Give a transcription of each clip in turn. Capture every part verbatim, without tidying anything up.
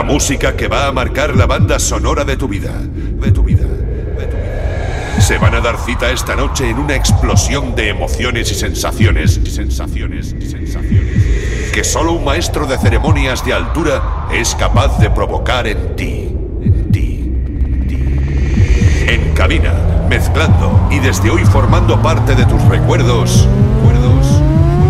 música que va a marcar la banda sonora de tu vida, de tu vida, de tu vida. Se van a dar cita esta noche en una explosión de emociones y sensaciones, y sensaciones, y sensaciones, que solo un maestro de ceremonias de altura es capaz de provocar en ti, en ti, en ti. En cabina, mezclando y desde hoy formando parte de tus recuerdos, recuerdos,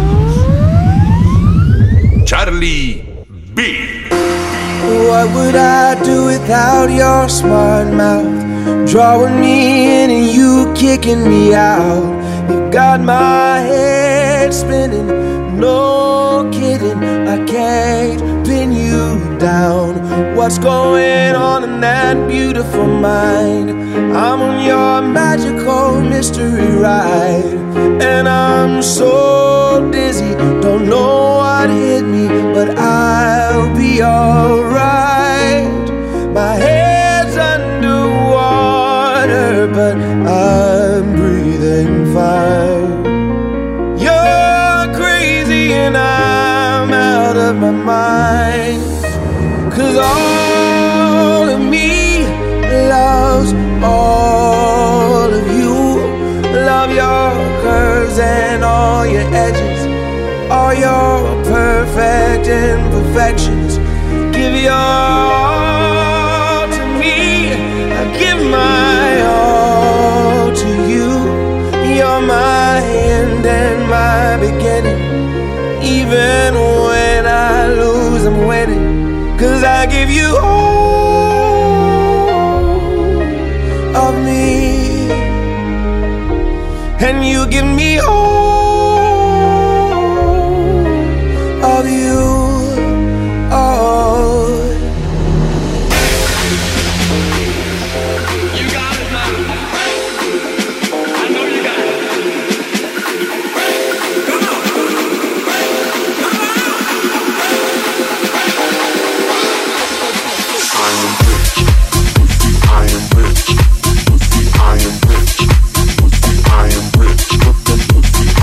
recuerdos. Charlie B. What would I do without your smart mouth? Drawing me in and you kicking me out. You got my head spinning, no kidding. I can't pin you down. What's going on in that beautiful mind? I'm on your magical mystery ride, and I'm so dizzy, don't know what hit me, but I'll be alright. My head's underwater, but I'm breathing fine. You're crazy and I'm out of my mind, 'cause all of me loves all of you. Love your curves and all your edges, all your perfect imperfections. Give your all to me, I give my all to you. You're my end and my beginning. Even when I lose, I'm winning, 'cause I give you all of me, and you give me all of you. Oh, you got it, man. I know you got it. Come on. I am rich. I am rich. I am rich. I am rich.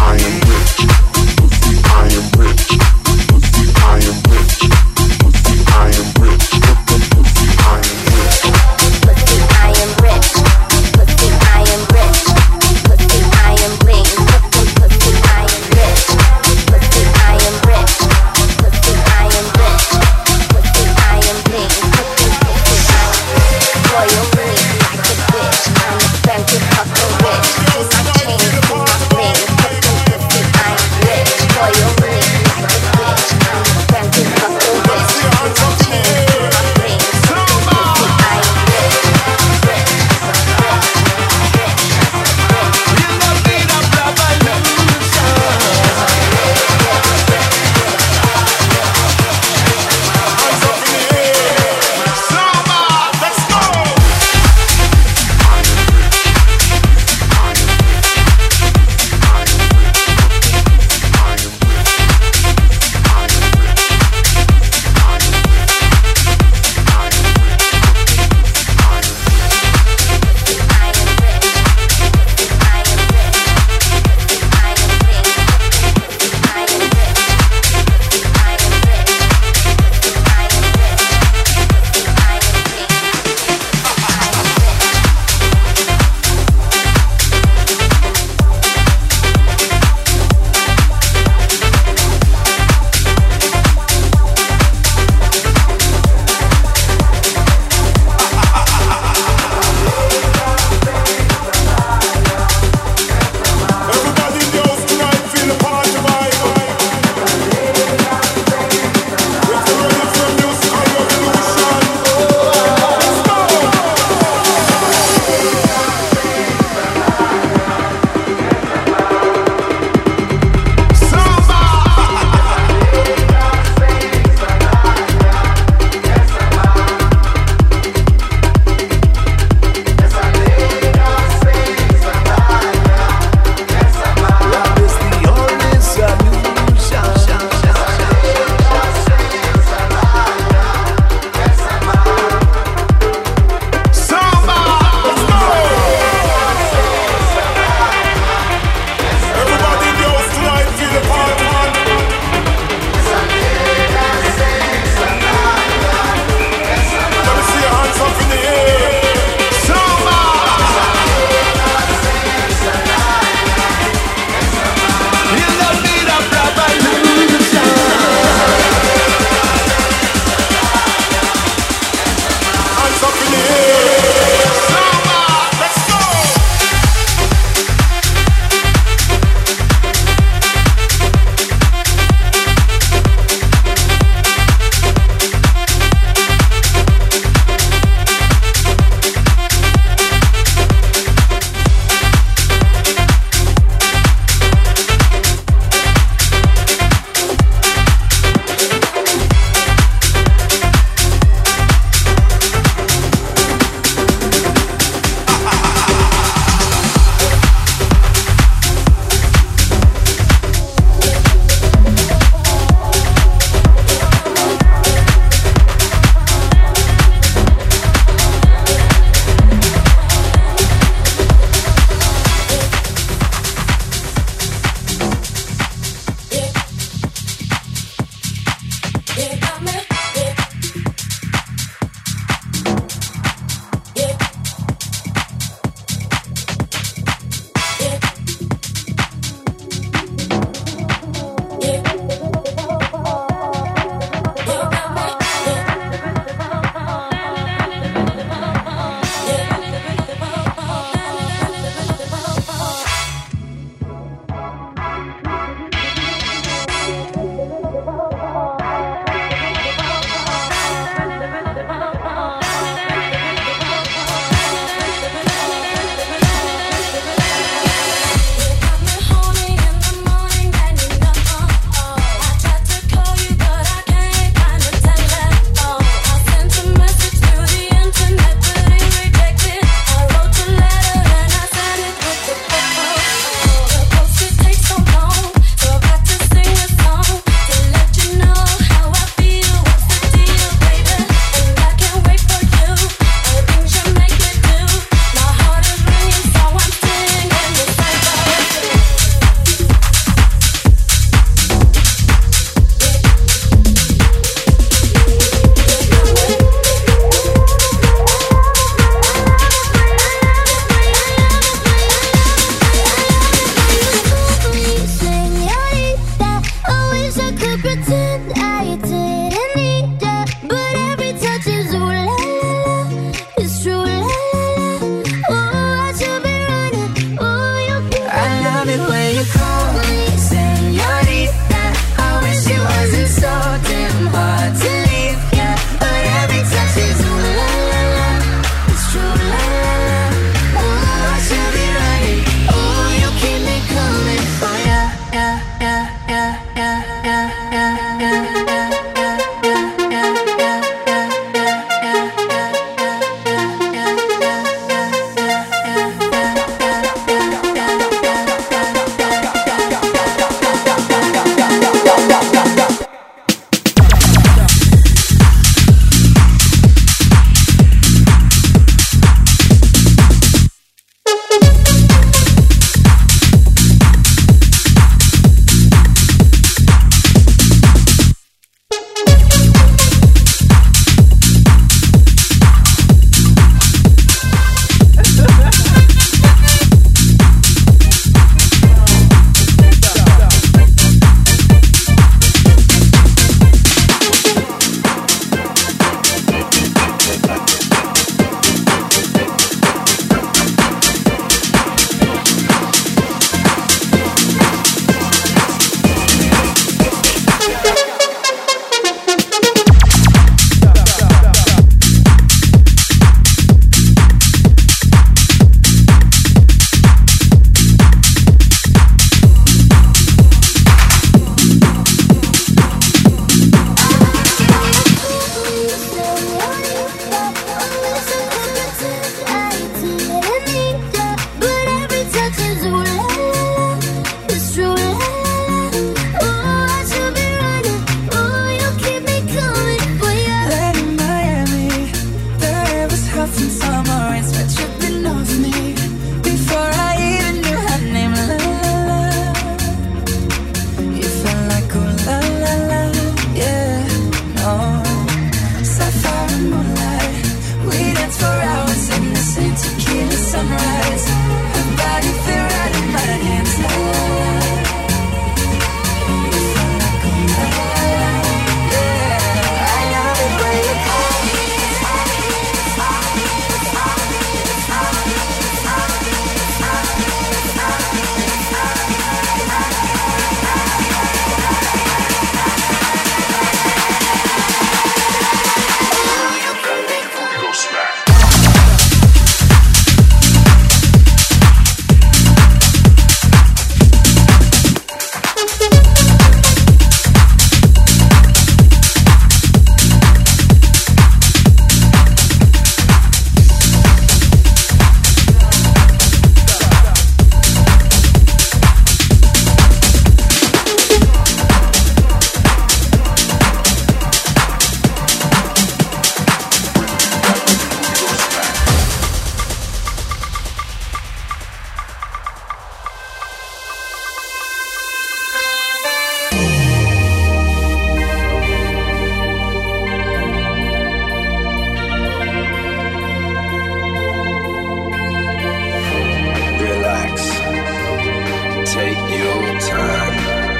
your time.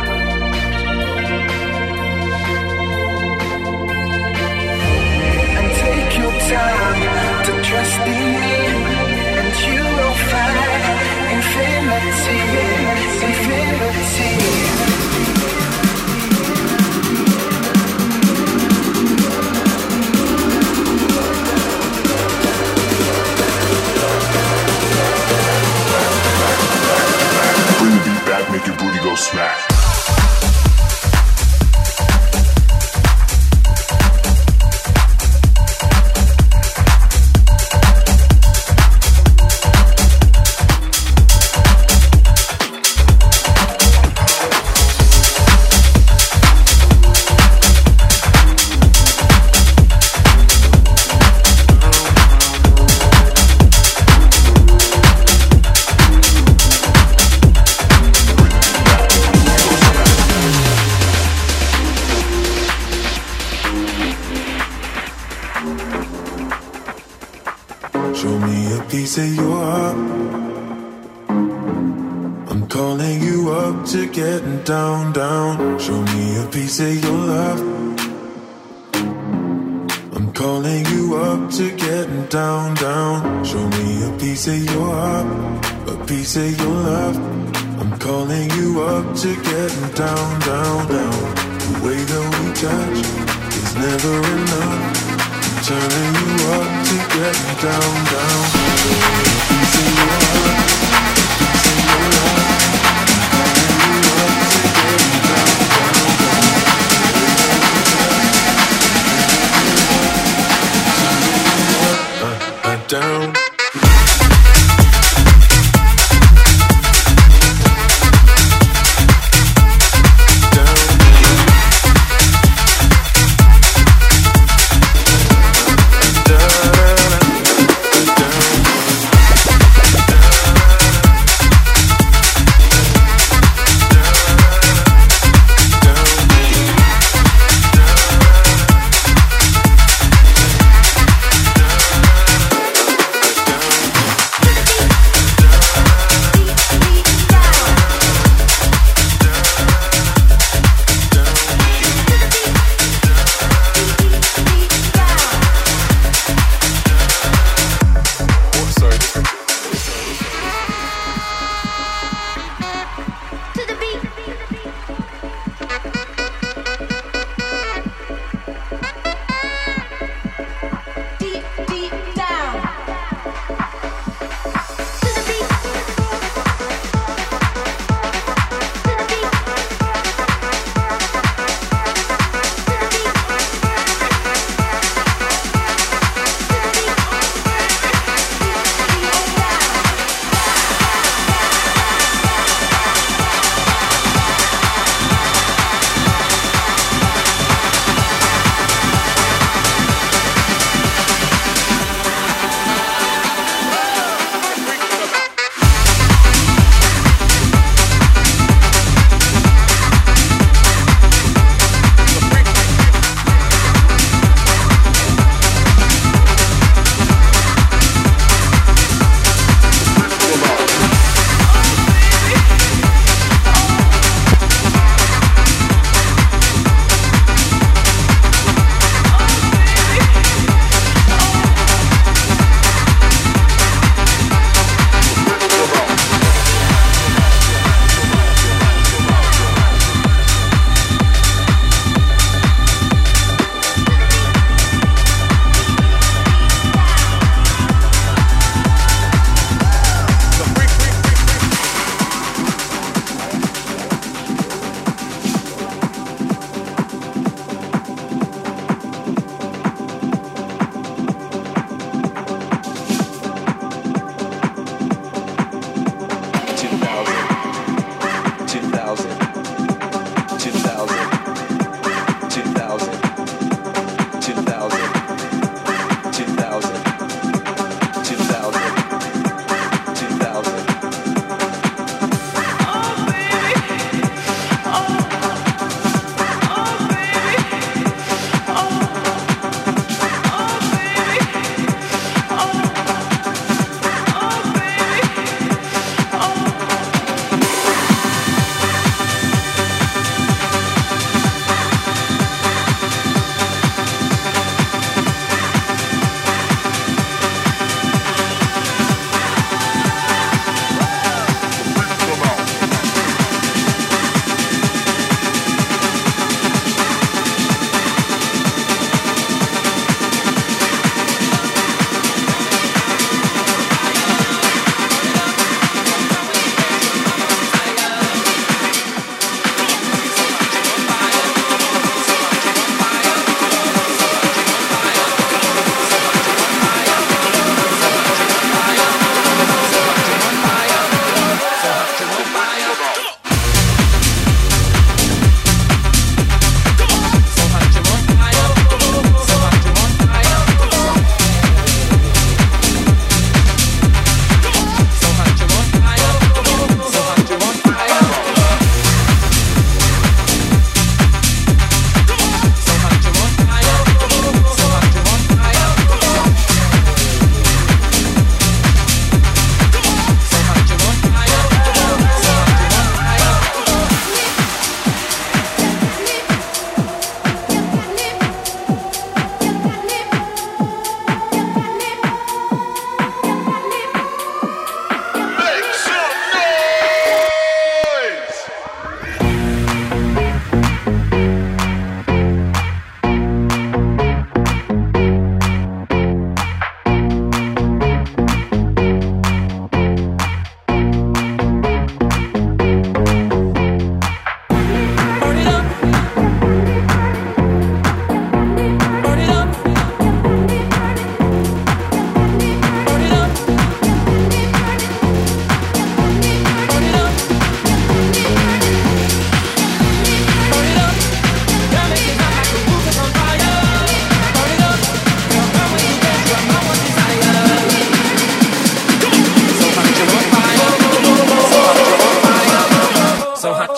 And take your time to trust in me, and you will find infinity, infinity. Make your booty go smack. Show me a piece of your heart. I'm calling you up to getting down, down. Show me a piece of your love. I'm calling you up to getting down, down. Show me a piece of your heart, a piece of your love. I'm calling you up to getting down, down, down. The way that we touch is never enough. Turning you up to getting down, down. Piece of your heart, piece of your love. Calling you up to getting down, down, down. Uh, uh, down. Da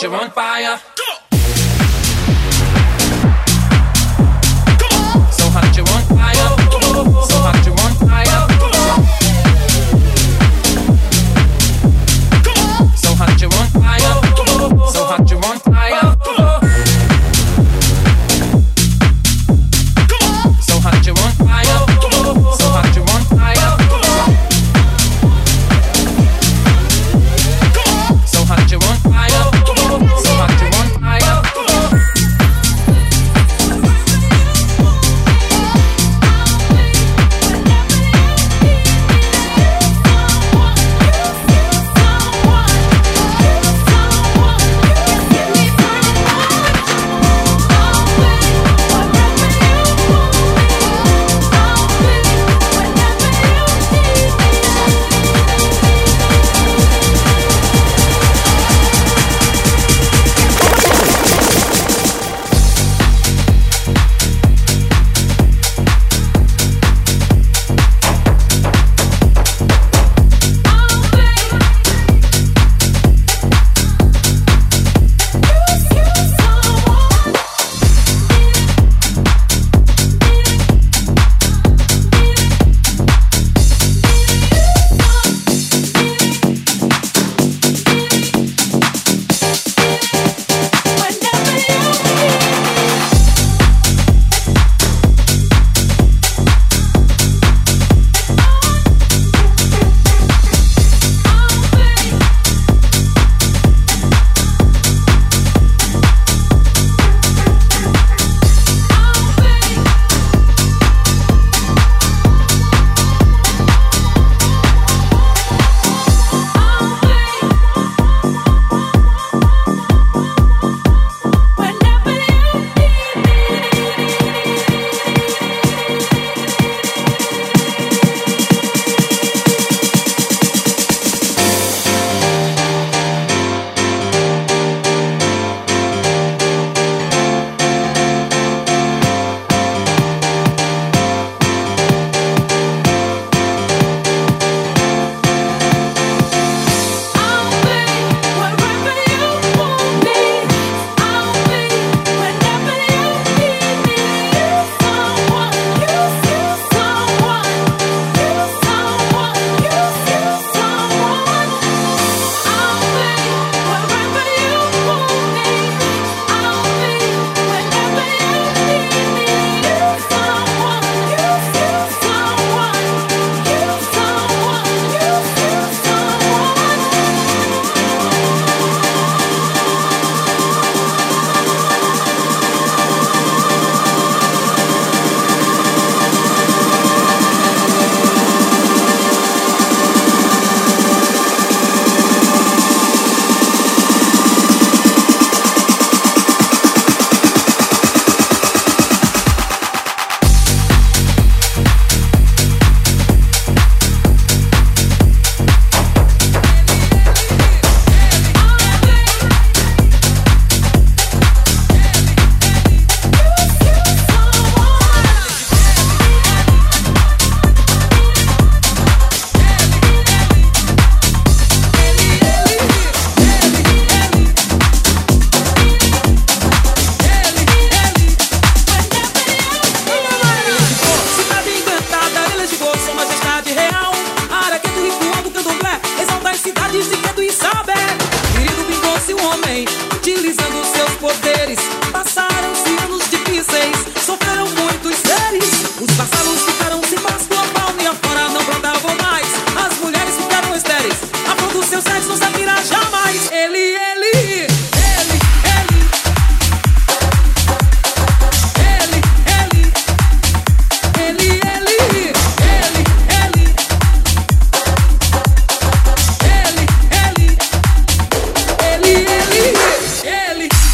you on fire. So hot you on fire. So hot you on fire. So hot you on fire. So hot you on fire. So hot you on fire. So hot you on fire. So hot you on fire. So hot you on fire. Ele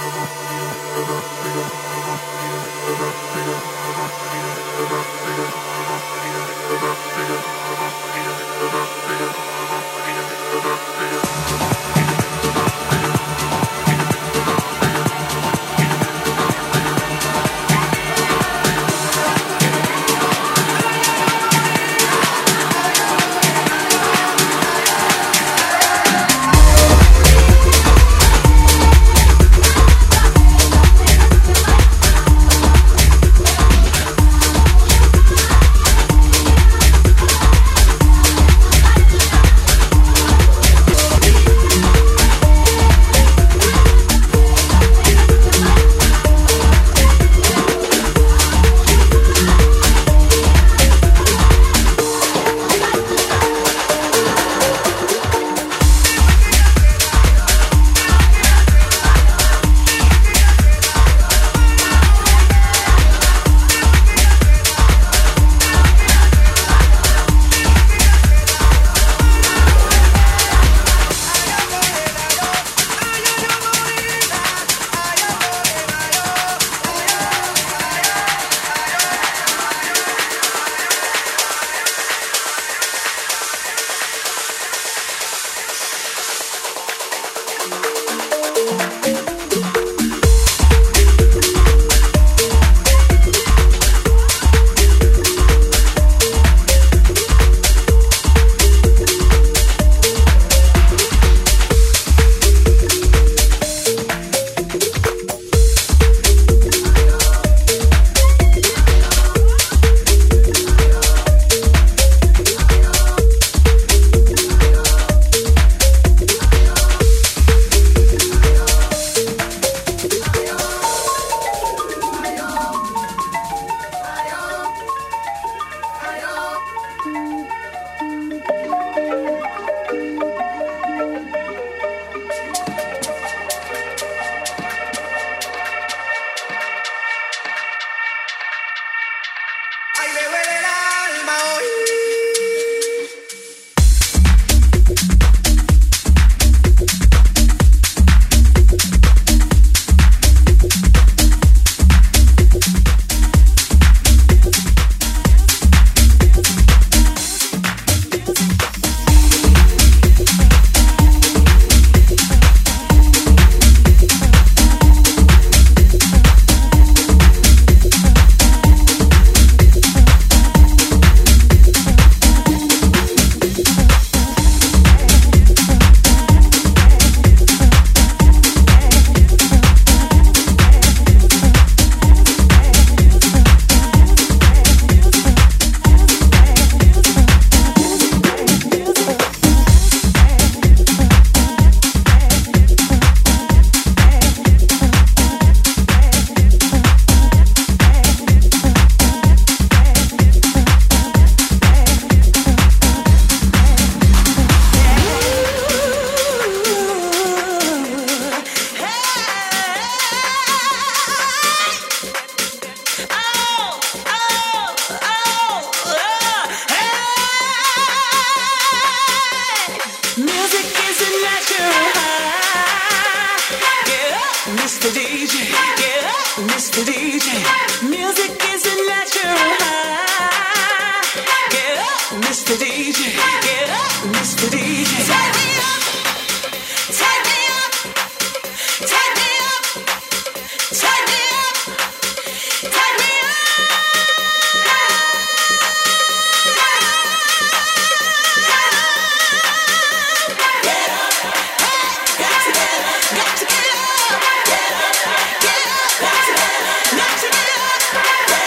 Got to get up, get up, got to get up, got to get up.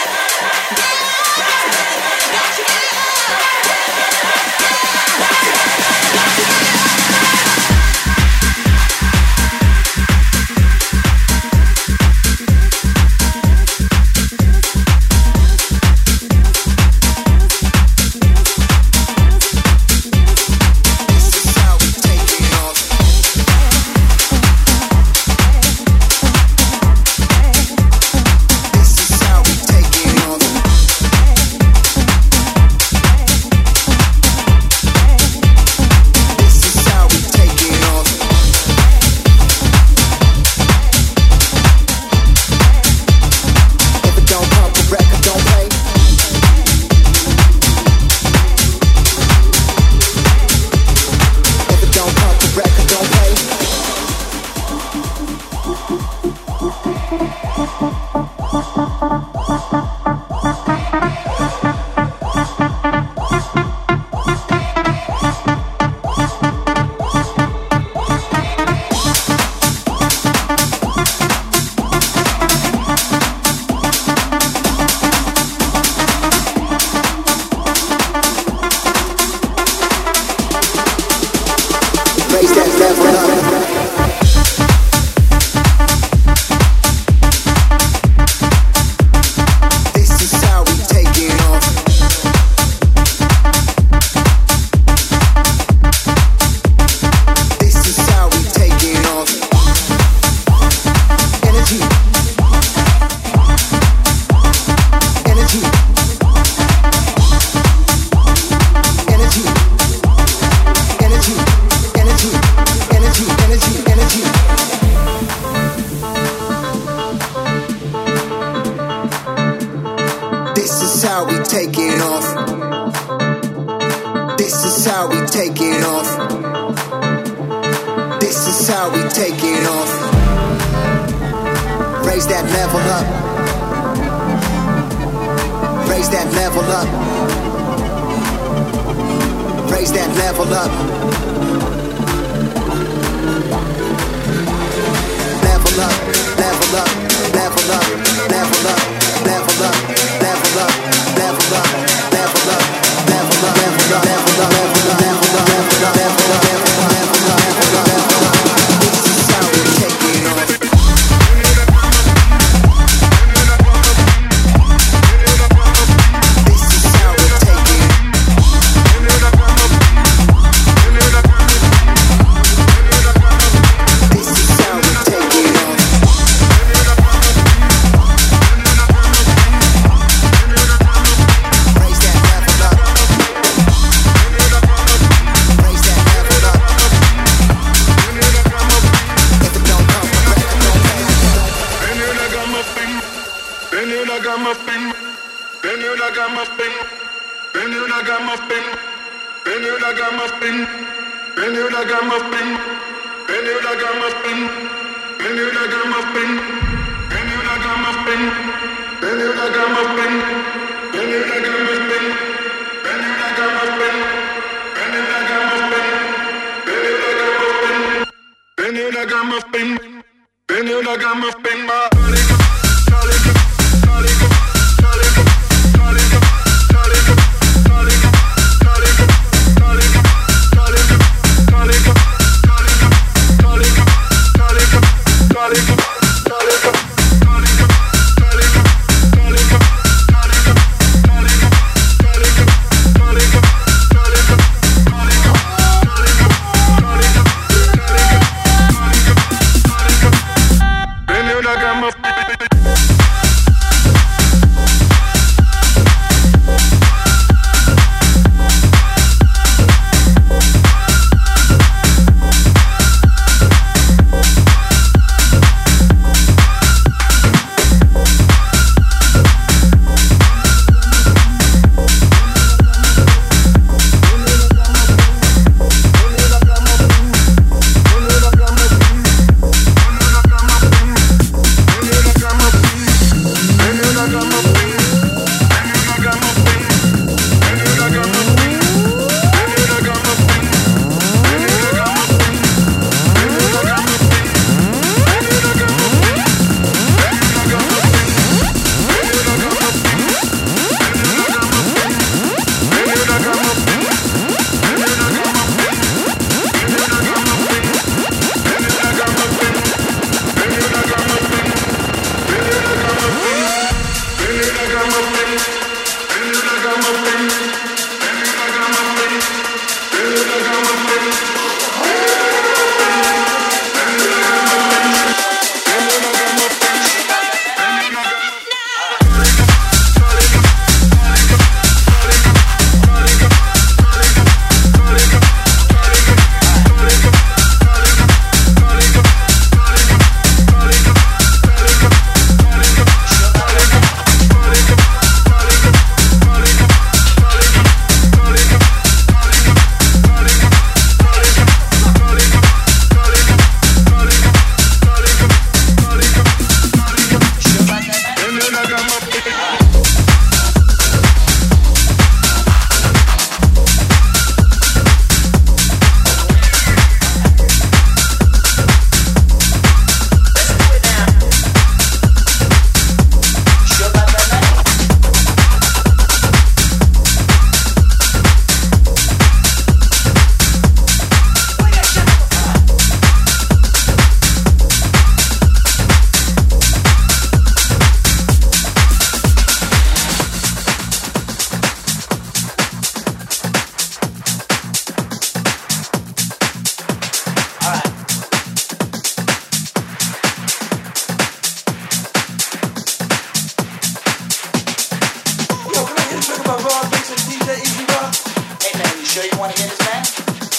wanna hear this, man?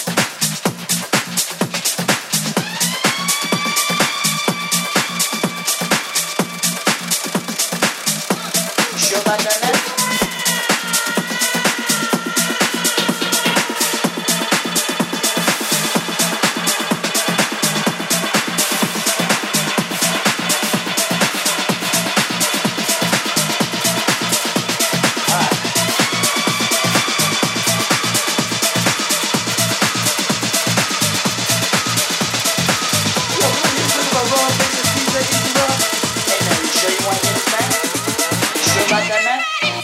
You sure about that, man? Hey man, you sure you wanna hear this, man? You sure about that, man?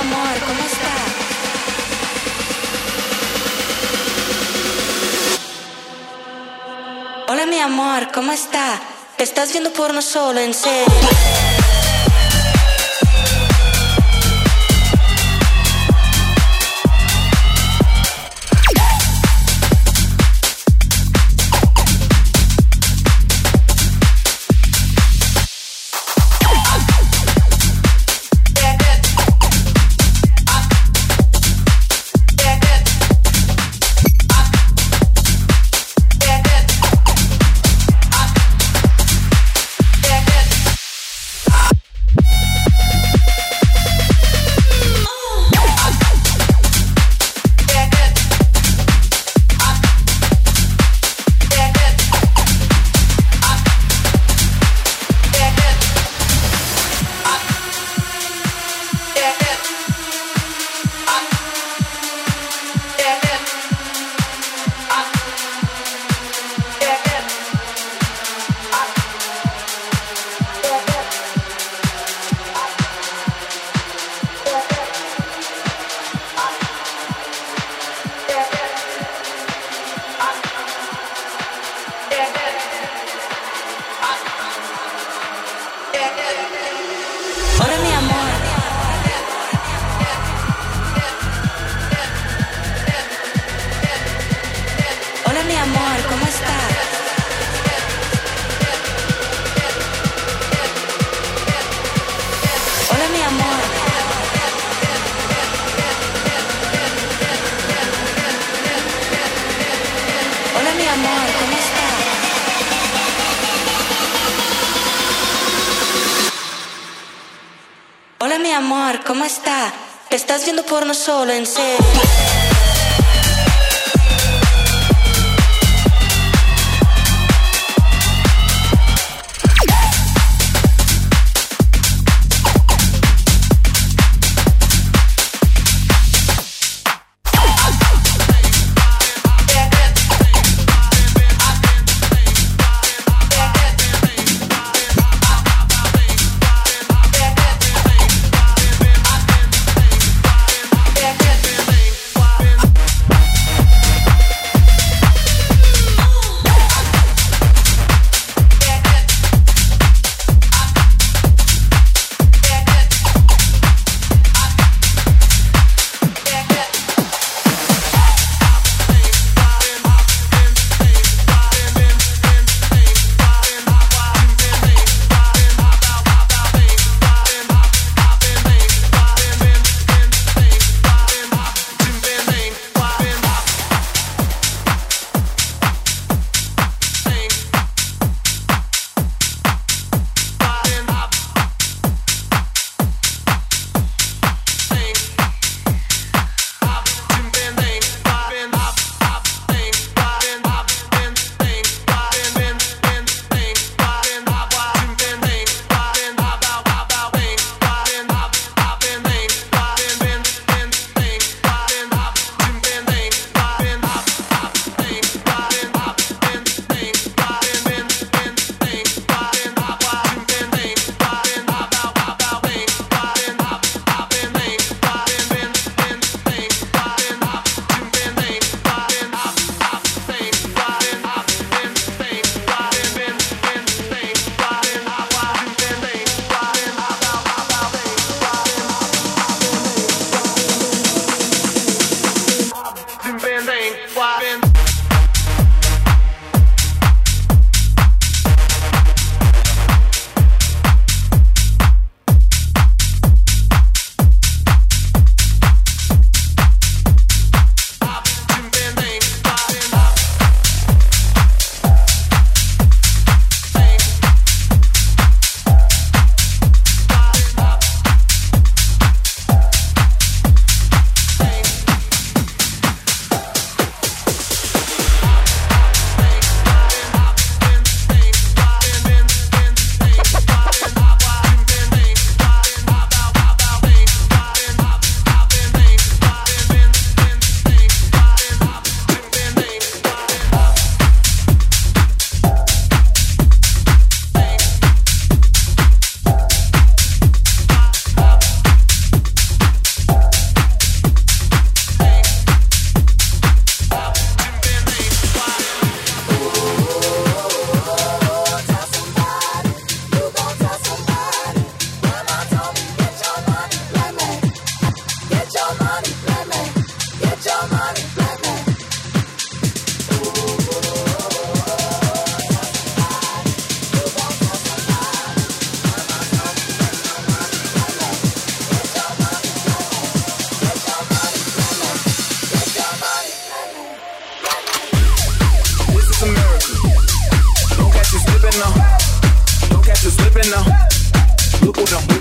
amor, ¿cómo está? Hola mi amor, ¿cómo está? ¿Estás viendo porno solo, en serio? Hola mi amor, ¿cómo está? ¿Estás viendo porno solo, en serio? Bye.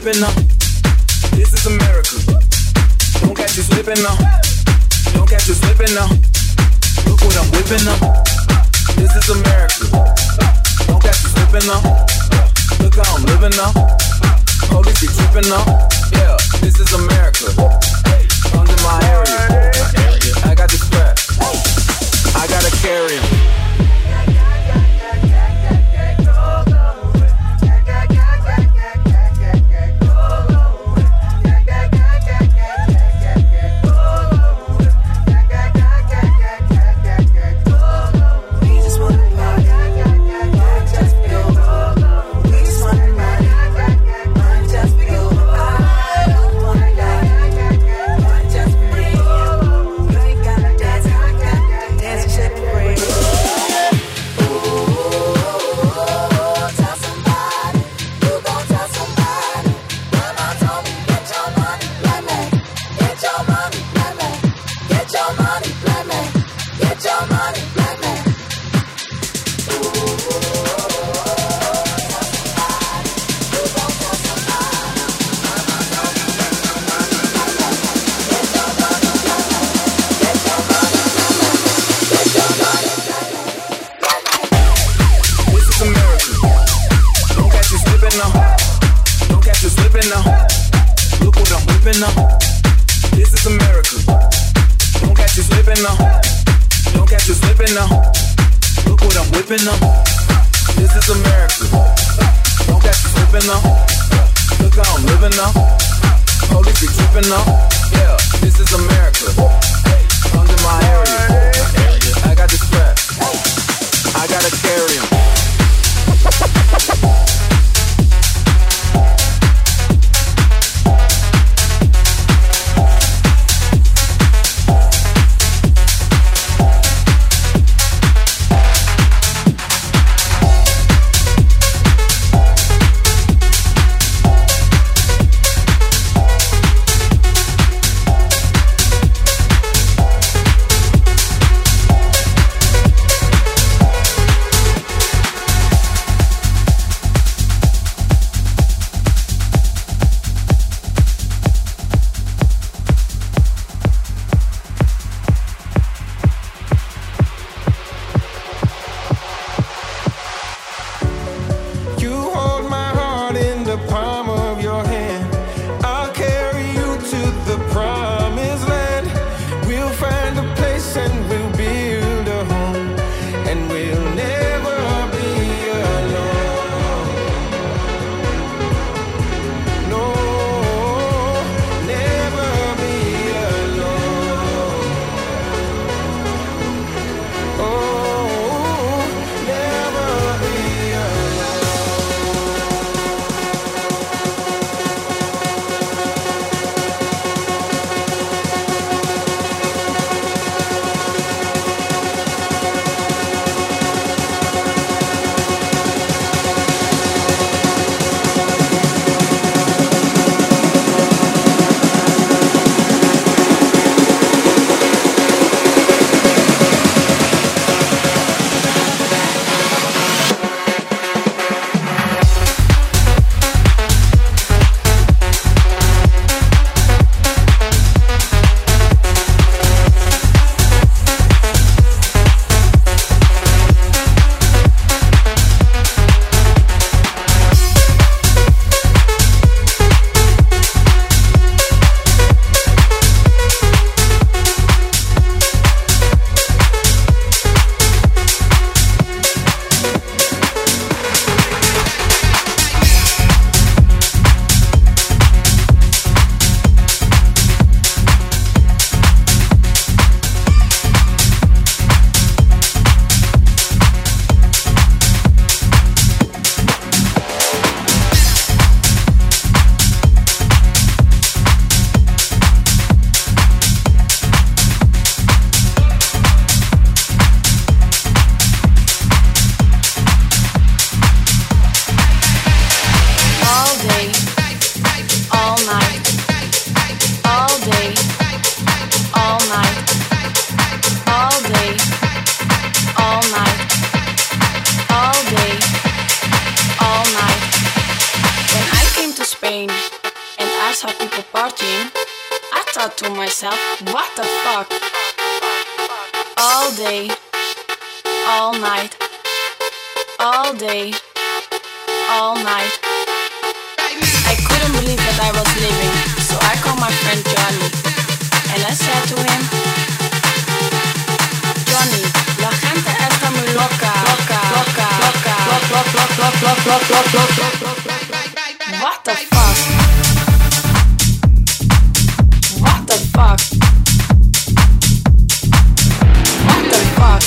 whipping up. This is America. Don't catch you slipping now. Don't catch you slipping now. Look what I'm whipping up. This is America. Don't catch you slipping now. Look how I'm living now. Police be tripping now. Yeah, this is America. Under my area. I got the strap. I gotta carry him. thought to myself, what the fuck? All day, all night, all day, all night. I couldn't believe that I was leaving, so I called my friend Johnny, and I said to him, Johnny, la gente está muy loca, loca, loca, loca, loca, loca, loca, loca, loca, loca. What the fuck? What the fuck? What the fuck?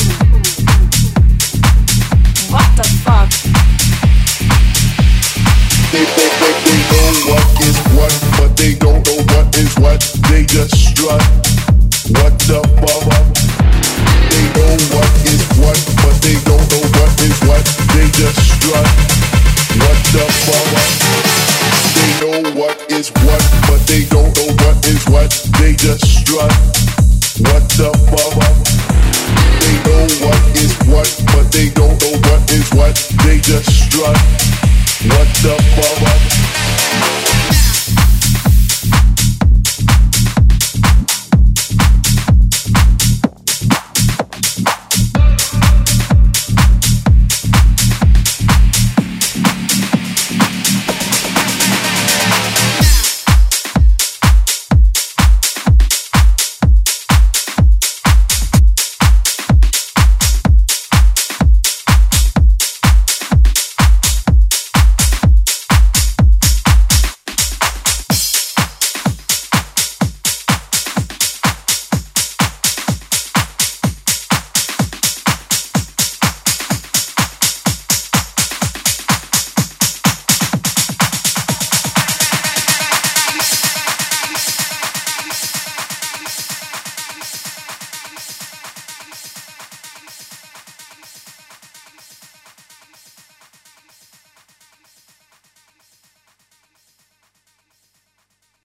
What the fuck? They, they, they, they know what is what, but they don't know what is what. They just strut. What the fuck? They know what is what, but they don't know what is what. They just strut. What the fuck? They know what is what, but they don't know what is what. They just strut. What the fuck? They know what is what, but they don't know what is what. They just strut. What the fuck?